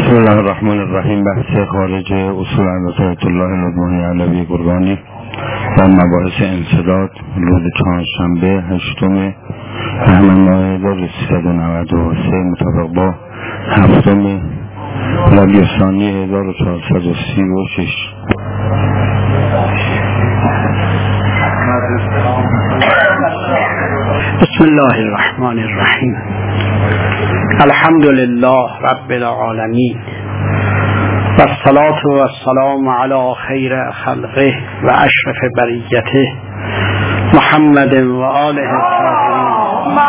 بسم الله الرحمن الرحیم. بحث خارج اصول آیت الله نظامی علوی قربانی در مباحث انسداد روز چهارشنبه 8 بهمن ماه 1393 مطابق با 7 ربیع الثانی 1436. بسم الله الرحمن الرحیم. الحمد لله رب العالمین و الصلاة و السلام علی خیر خلقه و اشرف بریته محمد و آله الطاهرین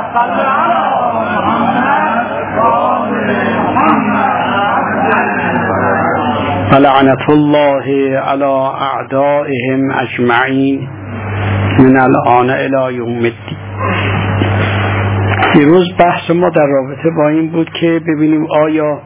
و لعنت الله علی اعدائهم اجمعین من الآن الی یوم الدین. دیروز بحث ما در رابطه با این بود که ببینیم آیا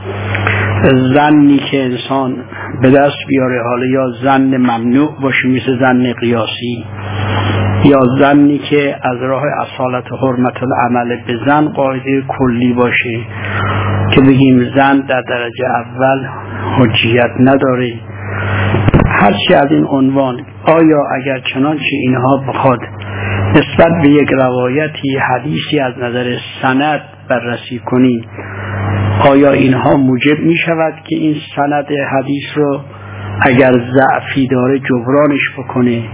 ظنی که انسان به دست بیاره، حالا یا ظن ممنوع باشه مثل ظن قیاسی، یا ظنی که از راه اصالت حرمت العمل به ظن قاعده کلی باشه که بگیم ظن در درجه اول حجیت نداره. هرچی از این عنوان، آیا اگر چنانچه اینها بخواد نسبت به یک روایتی حدیثی از نظر سند بررسی کنیم، آیا اینها موجب می شود که این سند حدیث رو اگر ضعفی داره جبرانش بکنه؟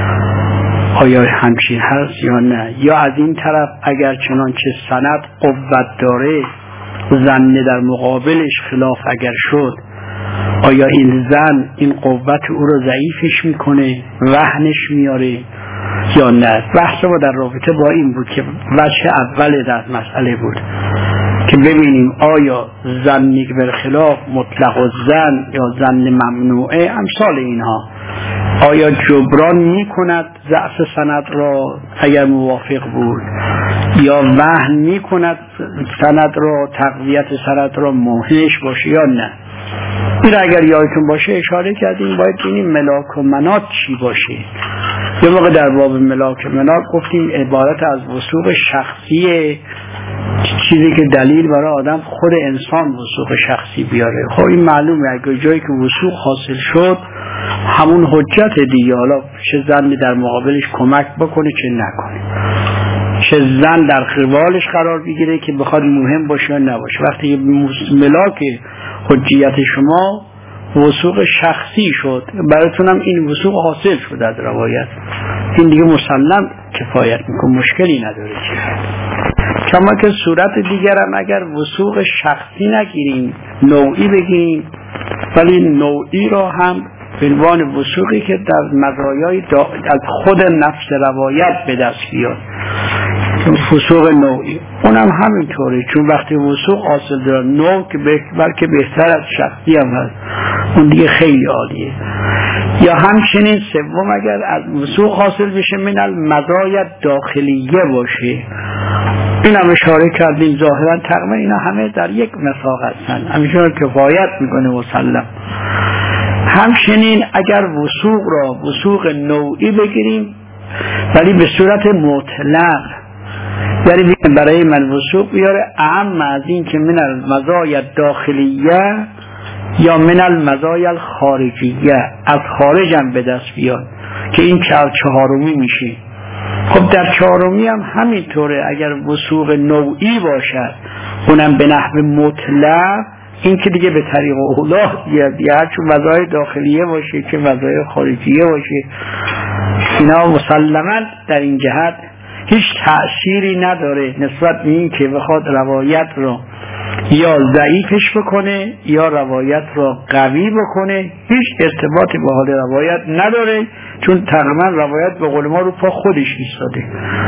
آیا همچین هست یا نه؟ یا از این طرف اگر چنانچه سند قوت داره، ظن در مقابلش خلاف اگر شد، آیا این ظن این قوت او رو ضعیفش میکنه، وهنش میاره یا نه؟ بحث ما در رابطه با این بود که وجه اول در مسئله بود که ببینیم آیا ظنی که برخلاف مطلق الظن یا ظن ممنوعه امثال اینها آیا جبران میکند ضعف سند را اگر موافق بود، یا وهن میکند سند را، تقویت سند را موهنش باشه یا نه؟ این اگر یادتون باشه اشاره کردیم باید ببینیم ملاک و مناط چی باشه. یه موقع در باب ملاک و مناط گفتیم عبارت از وثوق شخصی، چیزی که دلیل برای آدم خود انسان وثوق شخصی بیاره. خب این معلومه اگر جایی که وثوق حاصل شد همون حجت دیگه، حالا چه ظن در مقابلش کمک بکنه چه نکنه، چه ظن در قبالش قرار بگیره که بخواد مهم باشه یا نباشه. وقتی ملاک حجیت شما وثوق شخصی شد، براتونم این وثوق حاصل شد از روایت، این دیگه مسلم کفایت میکنه، مشکلی نداره. کما که صورت دیگرم اگر وثوق شخصی نگیریم، نوعی بگیریم، ولی نوعی را هم به عنوان وثوقی که در مزایای از خود نفس روایت به دست بیاد، وثوق نوعی اونم همینطوره، چون وقتی وثوق حاصل داره نوع که بلکه بهتر از شخصی هم هست، اون دیگه خیلی عالیه. یا همچنین سوم اگر از وثوق حاصل بشه من المزایا داخلیه باشه، این هم اشاره کردیم ظاهرا تقریبا اینا همه در یک مساق هستن، همینطور کفایت میکنه مسلم. همچنین اگر وثوق را وثوق نوعی بگیریم ولی به صورت مطلق، یعنی برای من وثوق بیاره اعم از این که من المزایا داخلیه یا من المزایا الخارجیه، از خارج هم به دست بیاد که این چهارمی میشه. خب در چهارمی هم همینطوره، اگر وثوق نوعی باشد اونم به نحو مطلق، این که دیگه به طریق اولا یا چون مزایای داخلیه باشه که مزایای خارجیه باشه، اینا مسلماً در این جهت هیچ تأثیری نداره نسبت به این که بخواد روایت رو یا ضعیفش بکنه یا روایت رو قوی بکنه، هیچ ارتباطی با حال روایت نداره، چون تقریبا روایت به قول ما رو پا خودش ایستاده.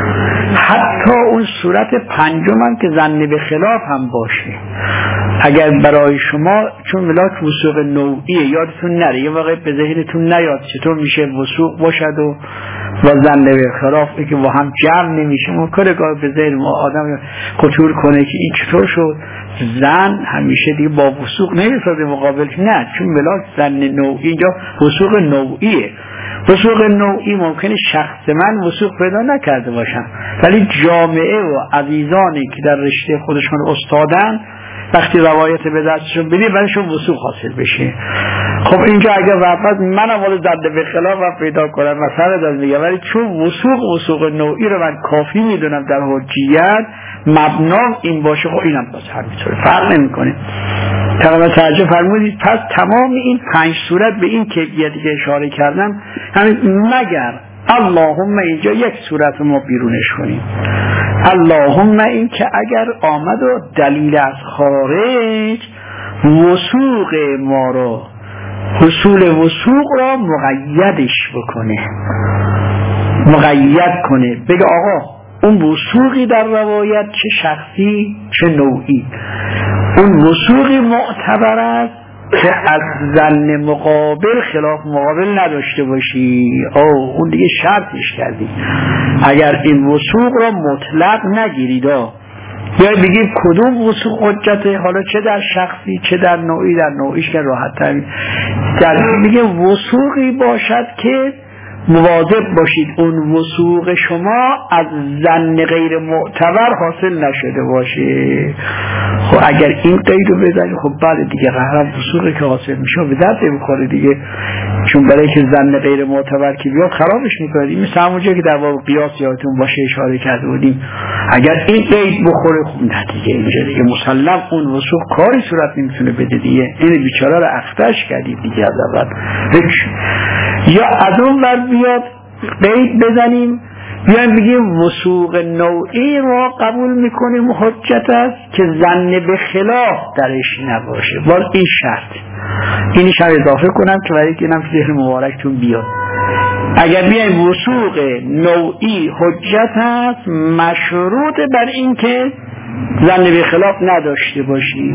حتی اون صورت پنجم هم که ظن به خلاف هم باشه، اگر برای شما چون ملاک وثوق نوعیه یادتون نره، یه واقع به ذهنتون نیاد چطور میشه وثوق باشد و ظن به خلاف که با هم جمع نمیشه، ممکنه گاه به ذهن ما آدم خطور کنه که این چطور شد. ظن همیشه دیگه با وثوق نمیسازه مقابلش، نه، چون ملاک ظن نوعی اینجا وثوق نوعیه. وثوق نوعی ممکنه شخص من وثوق پیدا نکرده باشم، ولی جامعه و عزیزانی که در رشته خودشون استادن وقتی روایت به دستشون بدی برایشون وثوق حاصل بشه. خب اینجا اگر واقعا من اول زنده به خلاف پیدا کنم مثلا دارم میگم، ولی چون وثوق نوعی رو من کافی میدونم در حجیت مبنا این باشه، خب اینم باز همینطوره فرق نمیکنه. تقریبا توجه فرمودید. پس تمام این 5 صورت به این کیفیتی که اشاره کردم، همین مگر اللهم اینجا یک صورت ما بیرونش کنیم، اللهم این که اگر آمد و دلیل از خارج وثوق ما رو، حصول وثوق را مقیدش بکنه، مقید کنه، بگه آقا اون وثوقی در روایت چه شخصی چه نوعی، اون وثوقی معتبر است که از ظن مقابل خلاف مقابل نداشته باشی. اون دیگه شرطش کردی. اگر این وثوق را مطلق نگیرید، یا بگیم کدوم وثوق حجته، حالا چه در شخصی چه در نوعی، در نوعیش که راحت تر در میگه وثوقی باشد که مواظب باشید اون وثوق شما از ظن غیر معتبر حاصل نشده باشه. خب اگر این قید رو بزنید، خب بله دیگه قهرم وثوقی که حاصل میشه به درد نمیخوره دیگه، چون برای که ظن غیر معتبر که بیاد خرابش میکنه. این مثل همونجا که در باب قیاس یادتون باشه اشاره کرده بودیم، اگر این قید بخوره خب نه دیگه اینجا دیگه مسلم اون وثوق کاری صورت نمیتونه بده دیگه، این بیچاره رو اختش کردید دیگه از اول. یا از اون ور بیاد قید بزنیم، بیایم بگیم وثوق نوعی رو قبول میکنیم حجت است که ظن به خلاف درش نباشه. باز این شرط، اینیش هم اضافه کنم که برای که اینم ذهن مبارکتون بیاد. اگر بیایم وثوق نوعی حجت است مشروط بر این که ظن به خلاف نداشته باشی.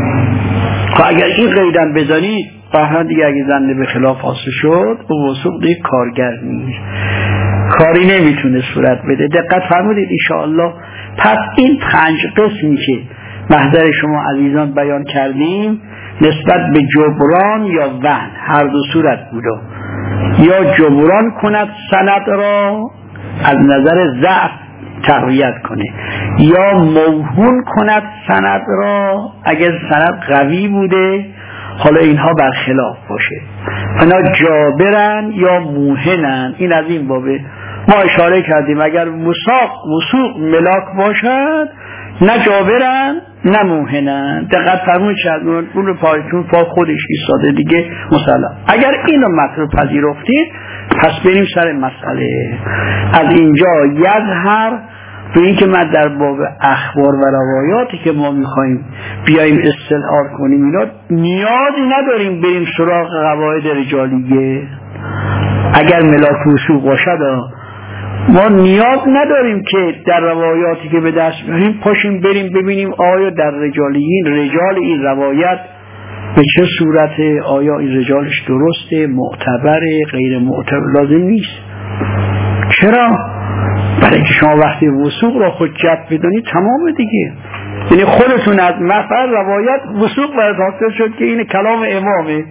خب اگر این قیدم بزنید بحران دیگه، اگه ظن به خلاف حاصل شد و وثوق دیگه کارگر نیست، کاری نمیتونه صورت بده. دقت فرمودید انشاءالله. پس این 5 قسمی که محضر شما عزیزان بیان کردیم نسبت به جبران یا وهن هر دو صورت بوده، یا جبران کند سند را از نظر ضعف تقویت کنه، یا موهون کند سند را اگر سند قوی بوده حالا اینها برخلاف باشه. اینا جابرن یا موهنن. این از این بابه ما اشاره کردیم اگر وثوق ملاک باشد نه جابرن نه موهنن. دقت فرمون شد اون رو پایتون پا خودش ایستاده دیگه مسلم. اگر اینو مطلب پذیرفتید پس بریم سر مسئله. از اینجا یظهر به این که من در باب اخبار و روایاتی که ما میخواییم بیاییم استناد کنیم اینا نیازی نداریم بریم سراغ قواعد رجالیه. اگر ملاک وثوق باشد ما نیاز نداریم که در روایاتی که به دست میاریم پاشیم بریم ببینیم آیا در رجالیین رجال این روایت به چه صورته، آیا این رجالش درسته، معتبره، غیر معتبر. لازم نیست. چرا؟ برای اینکه شما وقتی وثوق را حجت بدونید تمام دیگه. یعنی خودتون از مثلا روایت وثوق برات حاصل شد که این کلام امامه،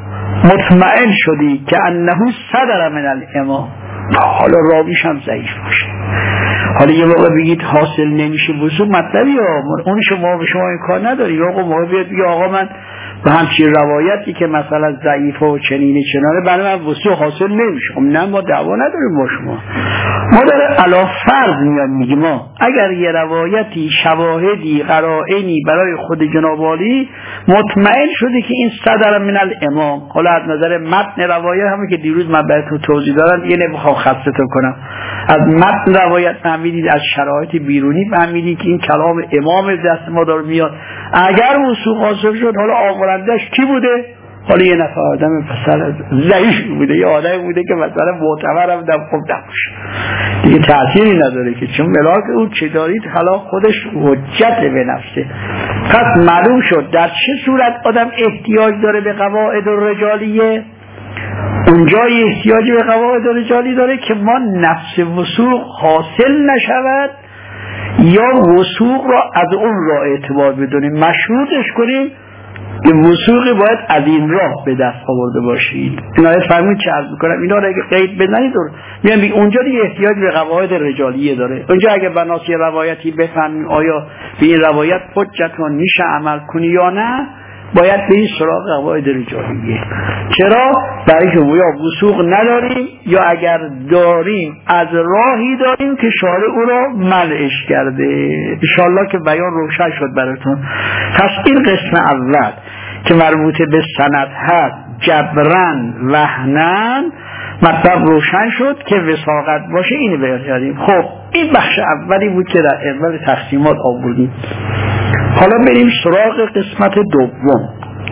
مطمئن شدی که انه صدر من الامام، حالا راویش هم ضعیف باشه. حالا یه موقع بگید حاصل نمیشه وثوق مطلبی ها، اون شما به شما این کار نداری. آقا موقع بیاد بگه آقا من به همچین روایتی که مثلا ضعیفه و چنینه چنانه برای من وثوق حاصل نمیشه. خب نه ما دعوا نداریم با شما، ما داره علا فرض میاد میگیم ما اگر یه روایتی شواهدی قرائنی برای خود جناب عالی مطمئن شده که این صدر من الامام، حالا از نظر متن روایت همون که دیروز من بهتون توضیح دادم دیگه نمیخوام خستتون کنم، از متن روایت فهمیدید، از شرایط بیرونی فهمیدید که این کلام امام دست ما داره میاد. اگر وثوق حاصل شد حالا آورندش کی بوده؟ حالا یه نفر آدم مثلا ضعیف بوده، یه آدم بوده که مثلا معتبر هم خوب نباشه، دیگه تأثیری نداره که چون ملاک اون چه دارید حالا خودش حجت به نفسه. پس معلوم شد در چه صورت آدم احتیاج داره به قواعد رجالیه. اونجا احتیاج به قواعد رجالی داره که ما نفس وثوق حاصل نشود یا وثوق را از اون را اعتبار بدونیم، مشروطش کنیم که وثوقی باید از این راه به دست آورده باشید. این آیه فرمود چه عرض میکنم اینا رو اگه قید بزنید میگم اونجا دیگه احتیاج به قواعد رجالیه داره. اونجا اگه بناسی روایتی بفهمیم آیا به این روایت حجتون میشه عمل کنی یا نه، باید به این سراغ قواعد رجالیه. چرا؟ برای که یا وثوق نداریم یا اگر داریم از راهی داریم که شارع او را منعش کرده. انشاءالله که بیان روشن شد براتون. پس این قسم اول که مربوط به سند هست جبرن وهنن مطلب روشن شد که وثاقت باشه اینو بیاریم. خب این بخش اولی بود که در اول تقسیمات آوردیم. حالا بریم سراغ قسمت دوم.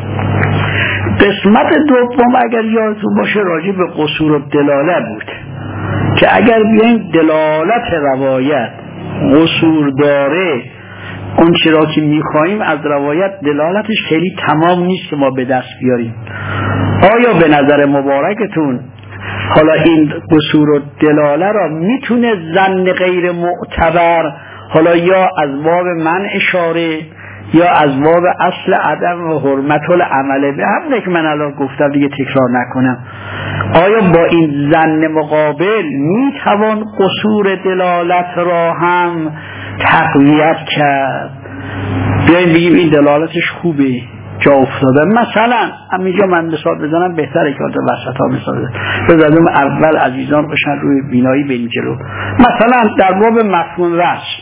قسمت دوم اگر یادتون باشه راجع به قصور و دلاله بود که اگر بیایم دلالت روایت قصور داره اون چرا که میخواییم از روایت دلالتش خیلی تمام نیست که ما به دست بیاریم. آیا به نظر مبارکتون حالا این قصور و دلاله را میتونه ظن غیر معتبر حالا یا از باب من اشاره یا از باب اصل عدم و حرمت العمل به همونه که من الان گفتم دیگه تکرار نکنم، آیا با این ظن مقابل میتوان قصور دلالت را هم تقویت کرد؟ بیاییم بگیم این دلالتش خوبه جا افتاده. مثلا همینجا من مثال بزنم بهتره که وسط ها مثال بزنم اول عزیزان باشن روی بینایی بریم جلو. مثلا در باب مفهوم وصل،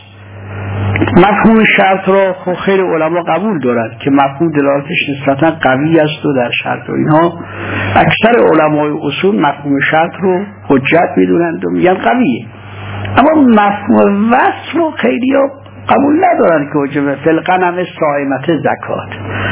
مفهوم شرط را خیلی علما قبول دارند که مفهوم دلالتش نسبتا قوی است و در شرط و اینها اکثر علمای اصول مفهوم شرط رو حجت میدونند و میگن قویه. اما مفهوم وصل رو خیلی ها قبول ندارن که حجمه فلقنم صائمت زکات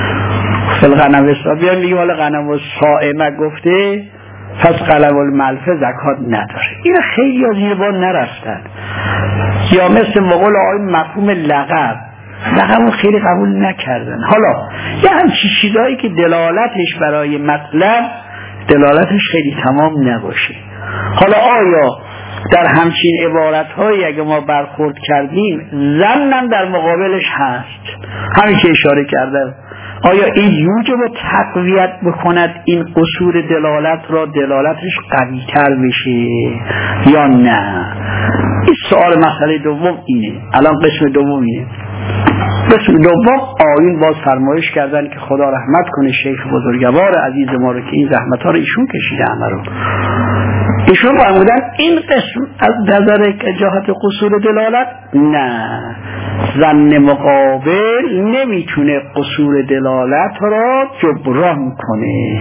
فلقنم صائمه میگه حالا غنم صائمه گفته پس قلب الملفه زکات نداره. این خیلی ها زیر بار نرفتن. یا مثل مقول آقای مفهوم لقب رو خیلی قبول نکردن. حالا یه همچی چیزایی که دلالتش برای مطلب دلالتش خیلی تمام نباشه. حالا آیا در همچین عبارت‌هایی اگه ما برخورد کردیم ظنم در مقابلش هست همین که اشاره کردم، آیا این یوجب و تقویت بکند این قصور دلالت را دلالتش قوی تر بشه یا نه؟ این سوال مسئله دوم اینه. الان قسم دوم اینه. قسم دوم آیین باز فرمایش کردن که خدا رحمت کنه شیخ بزرگوار عزیز ما رو که این زحمت ها رو ایشون کشیده همه رو. ایشون فرمودن این قسم از نظر جهت قصور دلالت نه، ظن مقابل نمیتونه قصور دلالت را جبران کنه.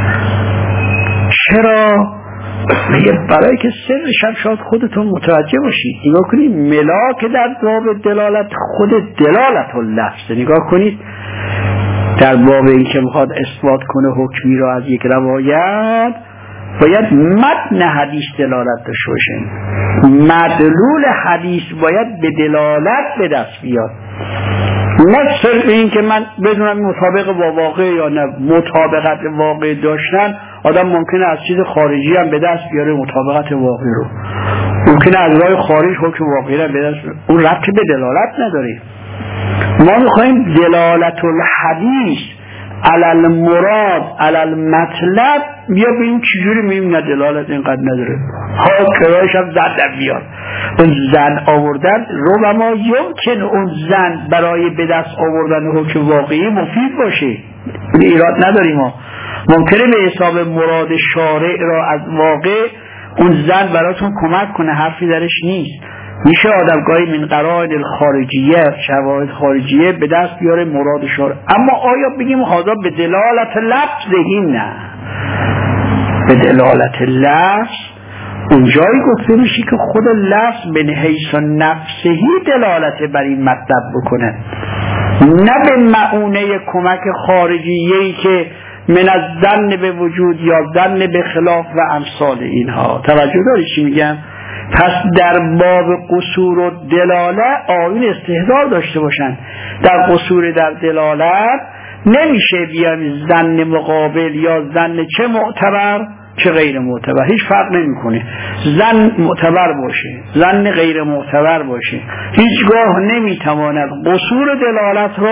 چرا؟ میگه برای که سرش هم شاید خودتون متوجه باشید. نگاه کنید ملاک در باب دلالت خود دلالت و لفظ. نگاه کنید در باب این که میخواد اثبات کنه حکمی را از یک روایت باید متن حدیث دلالت داشته باشه، مدلول حدیث باید به دلالت به دست بیاد، نه صرف این که من بدونم مطابق با واقع یا نه. مطابقت واقع داشتن آدم ممکنه از چیز خارجی هم به دست بیاره مطابقت واقع رو، ممکنه از راه خارج حکم واقعی رو به دست بیاره، اون ربطی به دلالت نداره. ما میخوایم دلالت الحدیث علل مراد علل مطلب بیا ببین چجوری میبینه دلالت اینقدر نداره. ها کرایش هم زن بیاد اون زن آوردن رو و ما یمکن اون زن برای به دست آوردن حکم واقعی مفید باشه، ایراد نداریم. ما ممکنه به حساب مراد شارع را از واقع اون زن براتون کمک کنه، حرفی درش نیست. میشه آدمگاهی من قرائن الخارجیه شواهد خارجیه به دست بیاره مراد شارع. اما آیا بگیم حاضر به دلالت لفظ بگیم؟ نه، به دلالت لفظ اونجایی گفته میشه که خود لفظ به حیث نفسهی دلالت بر این مطلب بکنه، نه به معونه کمک خارجیه‌ای که من از ظن به وجود یا ظن به خلاف و امثال اینها. توجه داری چی میگم؟ پس در باب قصور و دلاله آیین استحضار داشته باشن. در قصور در دلالت نمیشه بیان ظن مقابل یا ظن چه معتبر چه غیر معتبر، هیچ فرق نمیکنه. ظن معتبر باشه ظن غیر معتبر باشه، هیچگاه نمیتواند قصور دلالت را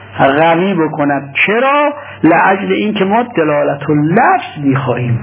قوی بکند. چرا؟ لأجل اینکه ما دلالت اللفظ میخواهیم،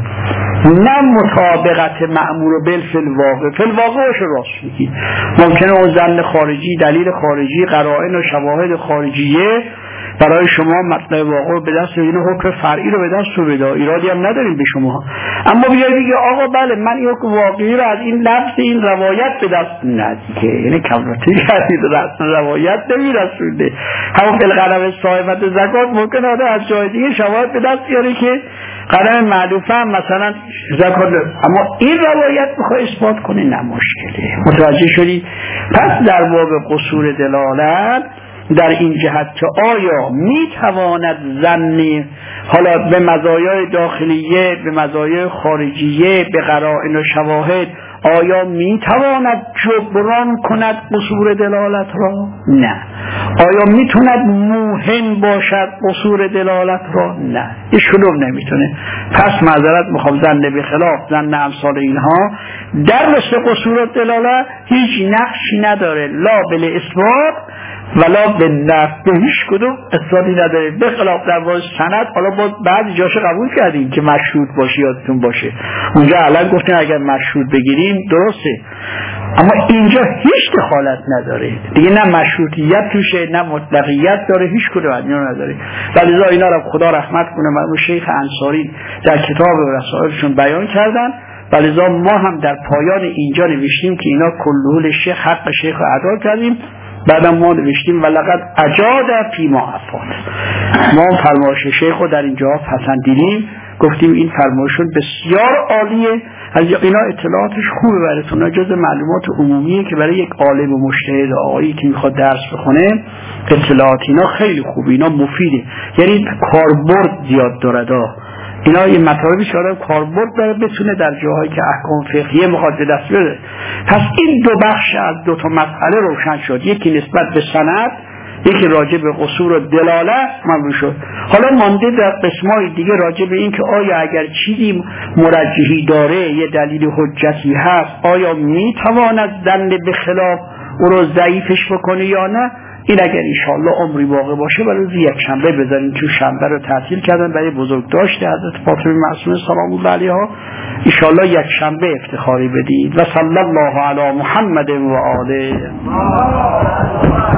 نه مطابقت مأمور فی الواقع. فی الواقعش راست میگید. ممکنه اون ظن خارجی، دلیل خارجی، قرائن و شواهد خارجیه برای شما مطلب واقع رو به دست بگیره، حکم فرعی رو به دست بده، ایرادی هم نداریم به شما. اما بیای بگی آقا بله من این حکم واقعی رو از این لفظ این روایت به دست ندیگه، یعنی کمرتی کردید روایت نمیرسونده. همون بالقلم صاحبت زکات ممکنه آده از جای دیگه شواهد به دست بیاره که قلم معلوفه هم مثلا زکات، اما این روایت میخوای اثبات کنه نه مشکله. متوجه شدی؟ پس در باب قصور دلالت در این جهت که آیا میتواند ظن حالا به مزایای داخلیه، به مزایای خارجیه، به قرائن و شواهد، آیا میتواند جبران کند قصور دلالت را؟ نه. آیا میتوند موهن باشد قصور دلالت را؟ نه، ایشون نمیتونه. پس معذرت میخوام، ظن به خلاف ظن امثال اینها در مثل قصور دلالت هیچ نقشی نداره، لا بل اثبات ولا به نفع، به هیچ کدوم اثباتی نداره. به خلاف در واقع سند، حالا با بعضی جاشو قبول کردیم که مشروط باشه، یادتون باشه اونجا الان گفتیم اگر مشروط بگیریم درسته، اما اینجا هیچ دخالت نداره دیگه، نه مشروطیت توشه نه مطلقیت داره، هیچ کدوم اینا نداره. ولذا اینا رو خدا رحمت کنه مرحوم شیخ انصاری در کتاب رسائلشون بیان کردن. ولذا ما هم در پایان اینجا نوشتیم که اینا کلهول شیخ حق شیخ رو ادا کردیم. بعدم ما نوشتیم ولقد اجاد فی ما افاد. ما فرمایش شیخ رو در اینجا پسندیدیم، گفتیم این فرمایشون بسیار عالیه. از اینا اطلاعاتش خوبه براتون، جز معلومات عمومیه که برای یک عالم و مجتهد آقایی که میخواد درس بخونه اطلاعات اینا خیلی خوبه، اینا مفیده، یعنی کاربرد زیاد داره. اینا یه مطالبی که آدم کاربرد داره بتونه در جاهایی که احکام فقهیه میخواد به دست بیاره. پس این دو بخش از دو تا مسئله روشن شد، یکی نسبت به سند، یکی راجع به قصور و دلالت معلوم شد. حالا مانده در قسمای دیگه راجع به این که آیا اگر چیزی مرجحی داره، یه دلیل حجتی هست، آیا میتواند ظن به خلاف او رو ضعیفش بکنه یا نه. این اگر انشاءالله عمری واقع باشه برای یک شنبه بذاریم، چون شنبه رو تعطیل کردن برای بزرگداشت حضرت فاطمه معصومه سلام الله علیها. انشاءالله یک شنبه افتخاری بدید. و صلی الله علی محمد و آله.